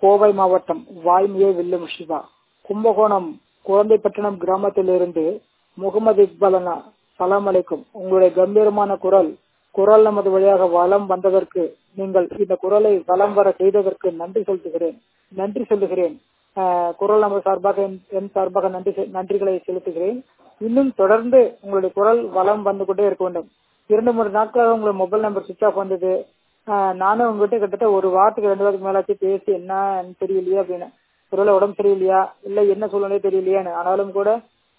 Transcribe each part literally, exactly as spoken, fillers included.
கோவை மாவட்டம் வாய்மையே வில்லும் சிவா. கும்பகோணம் குழந்தைப்பட்டினம் கிராமத்திலிருந்து முகமது இக்பாலனா. சலாம் அலைக்கும். உங்களுடைய கம்பீரமான குரல் குரல் நமது வழியாக வலம் வந்ததற்கு, நீங்கள் இந்த குரலை வலம் வர செய்ததற்கு நன்றி செலுத்துகிறேன் நன்றி சொல்லுகிறேன் குரல் நமது சார்பாக என் சார்பாக நன்றி நன்றிகளை செலுத்துகிறேன். இன்னும் தொடர்ந்து உங்களுடைய குரல் வலம் வந்து கொண்டே இருக்க வேண்டும். இரண்டு மூன்று நாட்களாக உங்களுடைய மொபைல் நம்பர் சுவிச் ஆஃப் வந்தது. நானும் உங்ககிட்ட கிட்டத்தட்ட ஒரு வாரத்துக்கு ரெண்டு வாரத்துக்கு மேலாச்சு பேசி என்ன தெரியலையா அப்படின்னு, குரலை உடம்பு சரியில்லையா இல்ல என்ன சூழ்நிலை தெரியலையான்னு. ஆனாலும் கூட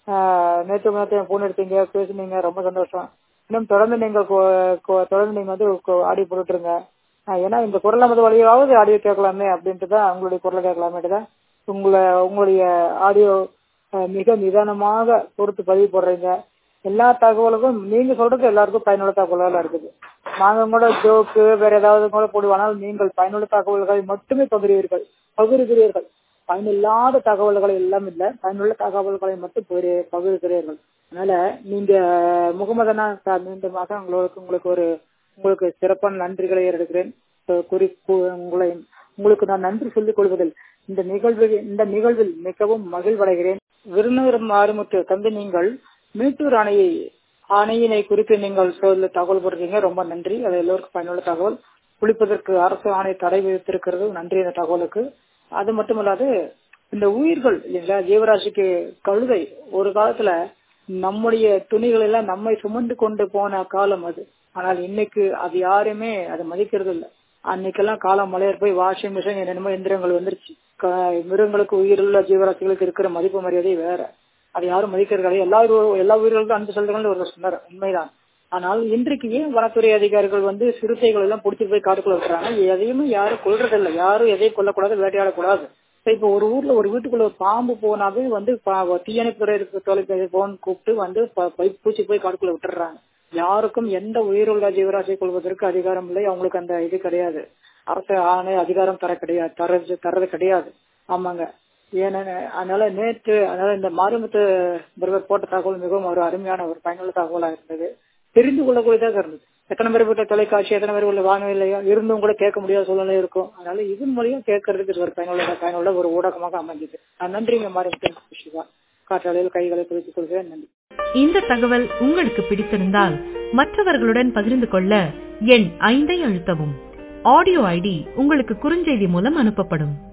நேற்று நேரத்தை போன் எடுத்தீங்க, பேசுனீங்க, ரொம்ப சந்தோஷம். இன்னும் தொடர்ந்து நீங்கள் தொடர்ந்து நீங்க வந்து ஆடியோ போட்டுருங்க. ஏன்னா இந்த குரல் நமது வழியாவது ஆடியோ கேட்கலாமே அப்படின்ட்டு தான், உங்களுடைய குரலை கேட்கலாமேட்டு தான் உங்களை உங்களுடைய ஆடியோ மிக நிதானமாக பொறுத்து பதிவு போடுறீங்க. எல்லா தகவலுக்கும் நீங்க சொல்றது எல்லாருக்கும் பயனுள்ள தகவல்களா இருக்குது. நாங்க கூட ஜோக்கு வேற ஏதாவது கூட போடுவானால் நீங்கள் பயனுள்ள தகவல்களை மட்டுமே பகிர்வீர்கள் பகிர்கிறீர்கள் பயனில்லாத தகவல்களை எல்லாம் இல்ல, பயனுள்ள தகவல்களை மட்டும் பகிர்கிறீர்கள். அதனால நீங்க முகமதனா மீண்டுமாக உங்களுக்கு உங்களுக்கு ஒரு உங்களுக்கு சிறப்பான நன்றிகளை எடுக்கிறேன். குறி உங்களை உங்களுக்கு நான் நன்றி சொல்லிக் கொள்வதில் இந்த நிகழ்வில் இந்த நிகழ்வில் மிகவும் மகிழ்வடைகிறேன். விருநகர் மாரிமுத்து தம்பி, நீங்கள் மேட்டூர் அணையை அணையினை குறித்து நீங்கள் சொல்ல தகவல் போடுறீங்க, ரொம்ப நன்றி. அது எல்லோருக்கும் பயனுள்ள தகவல். குளிப்பதற்கு அரசு ஆணை தடை விதித்திருக்கிறது, நன்றி அந்த தகவலுக்கு. அது மட்டுமல்லாது இந்த உயிர்கள் இல்லைங்களா, ஜீவராசிக்கு கழுதை ஒரு காலத்துல நம்முடைய துணிகள் எல்லாம் நம்மை சுமந்து கொண்டு போன காலம் அது. ஆனால் இன்னைக்கு அது யாருமே அதை மதிக்கிறது இல்லை. அன்னைக்கெல்லாம் காலம் மலையர் போய் வாஷிங் மிஷின் என்னென்னமோ எந்திரங்கள் வந்துருச்சு. மிருகங்களுக்கு உயிருள்ள ஜீவராசிகளுக்கு இருக்கிற மதிப்பு மரியாதை வேற, அதை யாரும் மதிக்கிறது. எல்லா எல்லா உயிர்களுக்கும் அன்பு செலுத்துங்கள் ஒரு சொன்னார், உண்மைதான். ஆனால் இன்றைக்கு ஏன் வனத்துறை அதிகாரிகள் வந்து சிறுத்தைகள் எல்லாம் பிடிச்சி போய் காட்டுக்குள்ள விட்டுறாங்க? எதையுமே யாரும் கொல்றதில்லை, யாரும் எதையும் கொல்லக்கூடாது, வேட்டையாடக்கூடாது. இப்ப ஒரு ஊர்ல ஒரு வீட்டுக்குள்ள ஒரு பாம்பு போனாவே வந்து தீயணைப்பு தொலைபேசி போன் கூப்பிட்டு வந்து பூச்சி போய் காட்டுக்குள்ள விட்டுறாங்க. யாருக்கும் எந்த உயிருள்ள ஜீவராசியை கொள்வதற்கு அதிகாரம் இல்லை, அவங்களுக்கு அந்த இது கிடையாது. அரசு ஆணை அதிகாரம் தர கிடையாது தரது தரது கிடையாது. ஆமாங்க. ஏன்னா அதனால நேற்று அதனால இந்த மாரிமுத்து பிரதர் போட்ட தகவல் மிகவும் ஒரு அருமையான ஒரு பயனுள்ள தகவலா இருந்தது, தெரிந்து கொள்ளக்கூடியதாக இருந்தது. எத்தனை பேர் வீட்டு தொலைக்காட்சி, எத்தனை பேர் உள்ள வானொலியிலையோ இருந்தும் கூட கேட்க முடியாத சூழ்நிலை இருக்கும். அதனால இதன் மூலியம் கேட்கறதுக்கு ஒரு பயனுள்ள பயனுள்ள ஒரு ஊடகமாக அமைஞ்சது. நன்றிங்க மாரிமுத்து சிவா. காற்றாலையில் கைகளை குளித்துக் கொள்கிறேன். நன்றி. இந்த தகவல் உங்களுக்கு பிடித்திருந்தால் மற்றவர்களுடன் பகிர்ந்து கொள்ள எண் ஐந்தை அழுத்தவும். ஆடியோ ஐடி உங்களுக்கு குறுஞ்செய்தி மூலம் அனுப்பப்படும்.